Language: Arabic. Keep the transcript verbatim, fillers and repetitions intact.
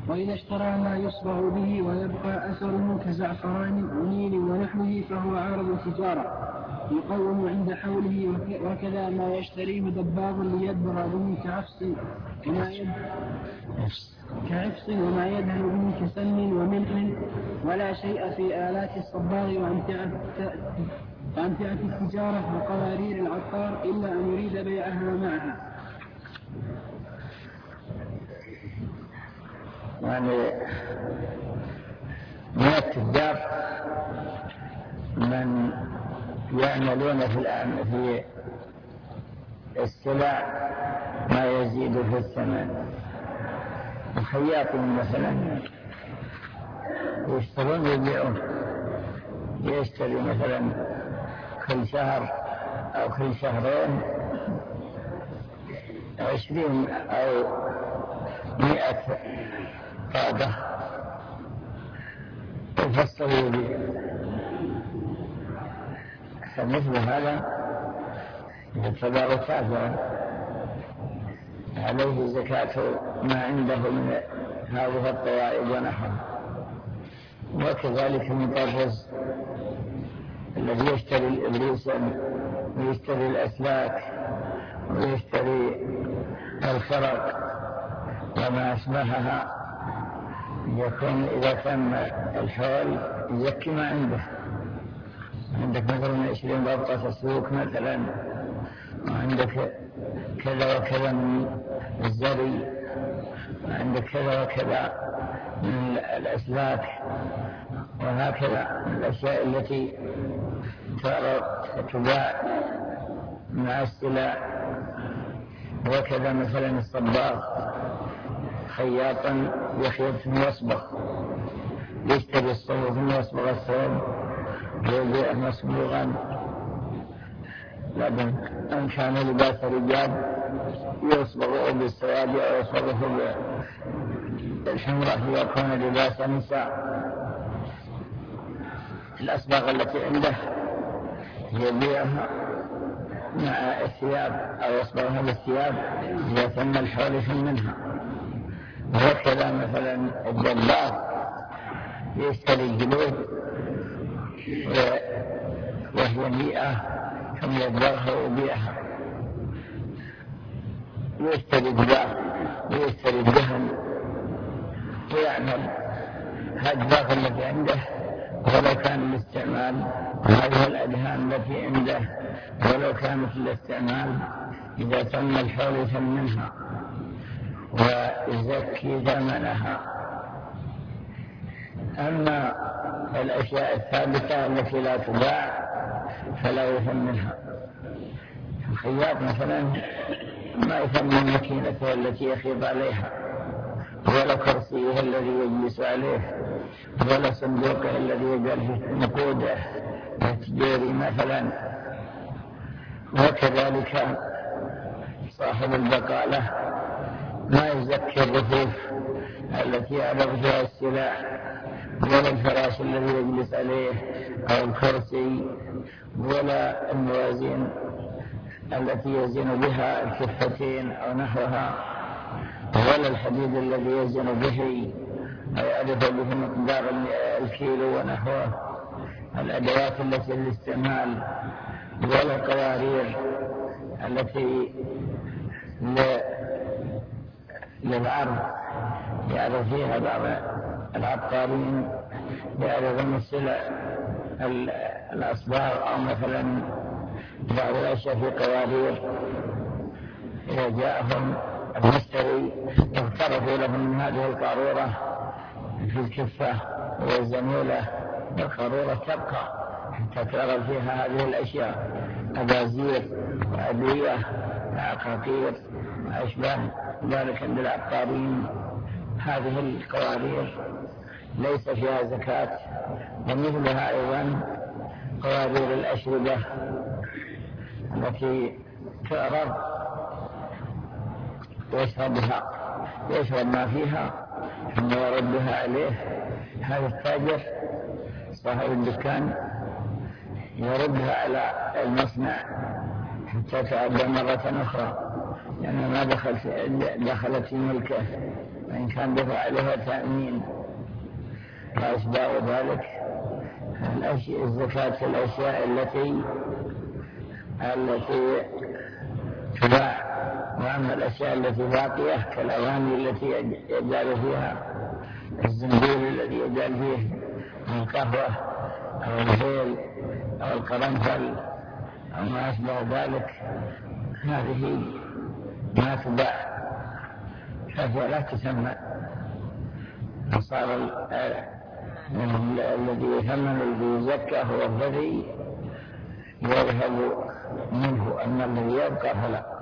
وإذا اشترى ما يصبغ به ويبقى أثره كزعفران ونيل ونحوه فهو عارض تجارة يقوم عند حوله، وكذا ما يشتريه دباغ ليدبر به كعفص وما كعفص وما يدهن به كسن وملح، ولا شيء في آلات الصباغ وأمتعة التجارة وقوارير العطار إلا أن يريد بيعها معها. يعني من التجار من يعملون في السلع ما يزيد في الثمن، الخياطين مثلا يشترون يبيعون، يشتري مثلا كل شهر أو كل شهرين عشرين أو مئة قادة يفصل يبيع. فمثل هذا يعتبر تاجرا عليه زكاة ما عنده من هذه الطوائب ونحوها. وكذلك المطرز الذي يشتري الإبريس ويشتري الأسلاك ويشتري الخرق وما أشبهها، يكون إذا تم الحول يزكي ما عنده. عندك مثلا عشرين ضبطة السوق مثلا، وعندك كذا وكذا من الزري، وعندك كذا وكذا من الأسلاك، وهكذا من الأشياء التي تباع مع السلع. وكذا مثلا الصباغ خياطا يخيط ثم يصبغ، يشتري الصوب ثم يصبغ الصوب ويبيع مصبوغا. لكن أن كان لباس رجال يصبغ بالسواد أو يصبغ بالحمرة ليكون لباس نساء. الأصباغ التي عنده يبيعها مع الثياب أو يصبغها بالثياب إذا تم الحول منها. وكذا مثلا الدباغ يشتري الجلود وهي مئة ثم يدبغها ويبيعها، ويشتري الدباغ ويشتري الدهن ويعمل هالدباغ التي عنده ولو كان الاستعمال، وهذه الأدهان التي عنده ولو كانت الاستعمال إذا تم الحول منها ويزكي ثمنها. أما الأشياء الثابتة التي لا تباع فلا يثمنها. الخياط مثلا ما يثمن ماكينته التي يخيط عليها، ولا كرسيه الذي يجلس عليه، ولا صندوقه الذي يجعل فيه نقوده التجاري مثلا. وكذلك صاحب البقالة ما يزكي الرفوف التي يعرض فيها السلع، ولا الفراش الذي يجلس عليه أو الكرسي، ولا الموازين التي يزن بها الكفتين أو نحوها، ولا الحديد الذي يزن به أو يعرف به مقدار الكيلو ونحوه، الأدوات التي للاستعمال، ولا القوارير التي للعرض يعرف فيها بعض العطارين يعرضون السلع الأصباغ أو مثلا بعض الأشياء في قوارير. إذا جاءهم المشتري اغترفوا لهم من هذه القارورة في الكفة ويزنوا له، القارورة تبقى حتى تعرض فيها هذه الأشياء، أبازير وأدوية وعقاقير وأشباه ذلك عند العطارين. هذه القوارير ليس فيها زكاة. ومثلها أيضا قوارير الأشربة التي تعرض يشربها يشرب ما فيها ثم يردها عليه. هذا التاجر صاحب الدكان يردها على المصنع حتى تعد مرة أخرى، لأنها ما دخلت دخلت في ملكه وإن كان دفع عليها تأمين وأشباه ذلك. الزكاة في الأشياء التي التي تباع، وأما الأشياء التي باقية كالأواني التي يجعل فيها الزنبيل الذي يجعل فيه القهوة أو الهيل أو القرنفل أو ما أشبه ذلك، هذه ما تباع فهي لا تسمى. فصار الذي يثمن الذي يزكى هو الذي يذهب منه، أما الذي يبقى فلا.